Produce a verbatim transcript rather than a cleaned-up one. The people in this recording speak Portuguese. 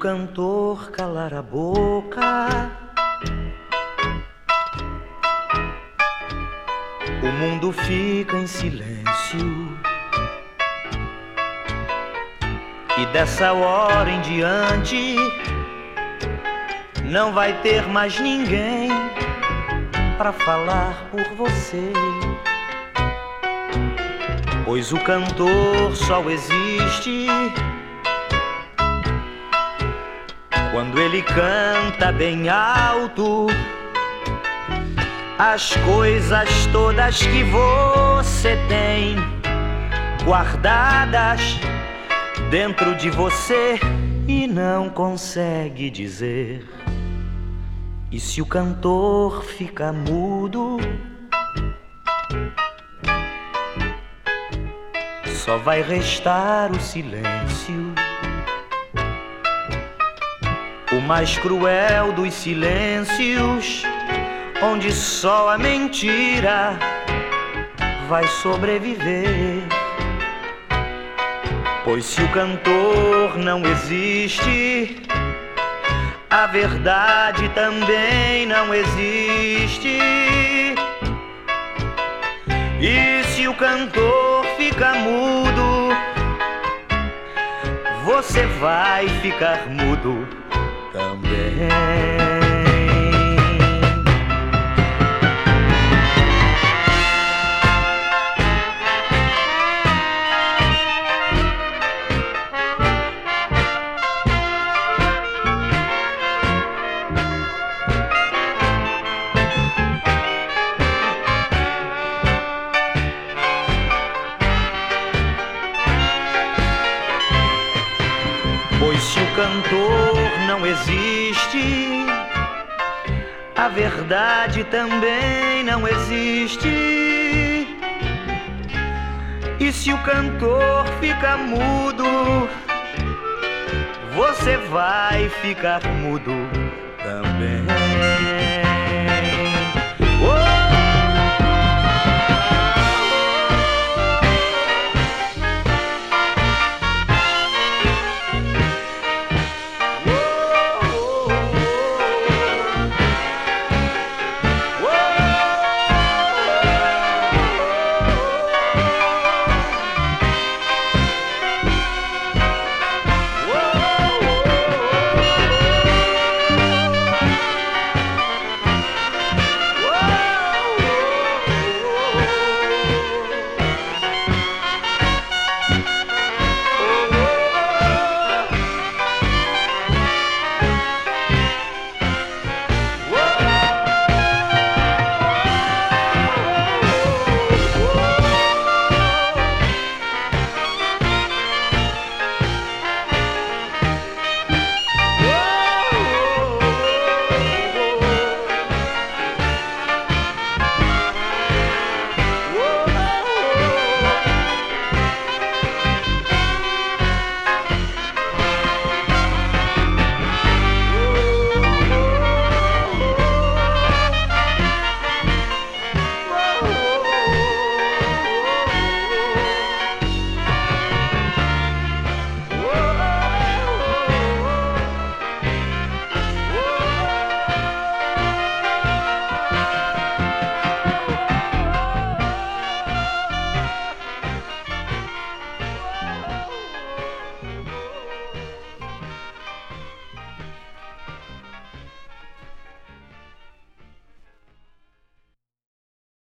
cantor calar a boca, o mundo fica em silêncio. E dessa hora em diante não vai ter mais ninguém pra falar por você, pois o cantor só existe quando ele canta bem alto as coisas todas que você tem guardadas dentro de você e não consegue dizer. E se o cantor fica mudo, só vai restar o silêncio, o mais cruel dos silêncios, onde só a mentira vai sobreviver. Pois se o cantor não existe, a verdade também não existe. E se o cantor fica mudo, você vai ficar mudo também. Pois se o cantor não existe, a verdade também não existe. E se o cantor fica mudo, você vai ficar mudo também.